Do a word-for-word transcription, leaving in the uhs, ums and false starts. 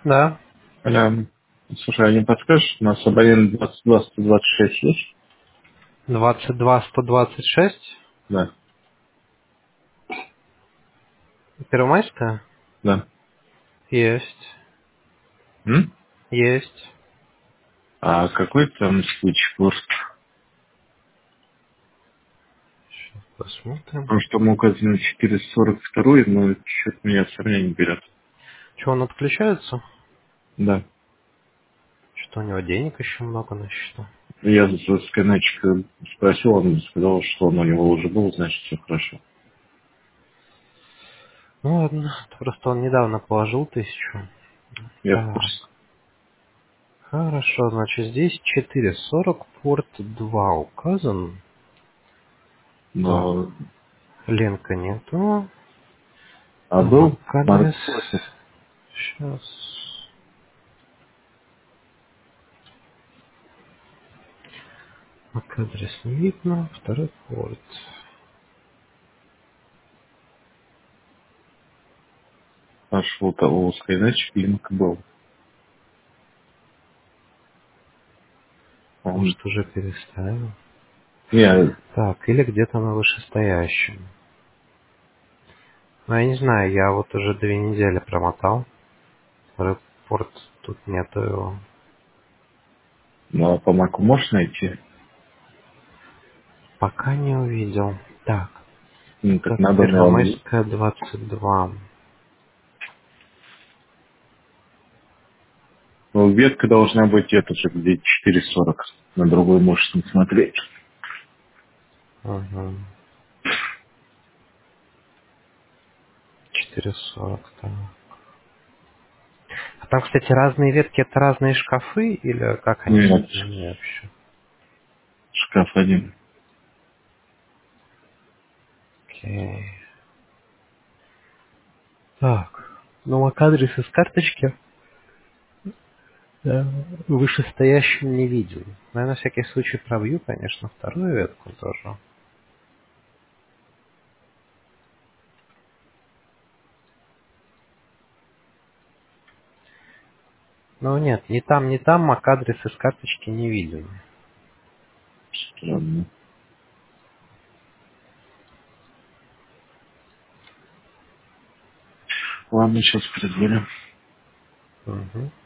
Да. Алло. Слушай, а не подскажешь, у нас абонент двадцать два сто двадцать шесть есть? двадцать два сто двадцать шесть. Да, Первомайская? да. Есть. М? Есть. А какой там switchboard? Посмотрим. Потому что мы указано четыреста сорок два, но что-то меня все равно не берет. Что, он отключается? Да. Что у него денег еще много на счету? Я за скайнетчика спросил, он сказал, что он у него уже был, значит, все хорошо. Ну ладно, просто он недавно положил тысячу. Я в Так, курсе. хорошо, значит здесь четыре сорок, порт два указан. Так, Но... Ленка нету. А был MAC-адрес. смарт-классик? Сейчас. MAC-адрес не видно. Второй порт. Аж вот у скайнетчика линк был. Он... Может, уже переставил. Не, Так, или где-то на вышестоящем. Ну, я не знаю, я вот уже две недели промотал. Второй порт тут нету его. ну, а по маку можешь найти? Пока не увидел. Так, Ну, так так, надо мне... Первомайская, двадцать два. Ну, ветка должна быть это же, где четыре сорок. На другой можешь не смотреть. Угу. четыре сорок, так. А там, кстати, разные ветки, это разные шкафы, или как они Нет, соединены вообще? шкаф один. Окей. Так, ну, MAC-адрес из карточки да, вышестоящим не видел. Но я на всякий случай пробью, конечно, вторую ветку тоже. Но нет, ни там, ни там MAC-адрес из карточки не виден. Странно. Ладно, сейчас проверим. Угу.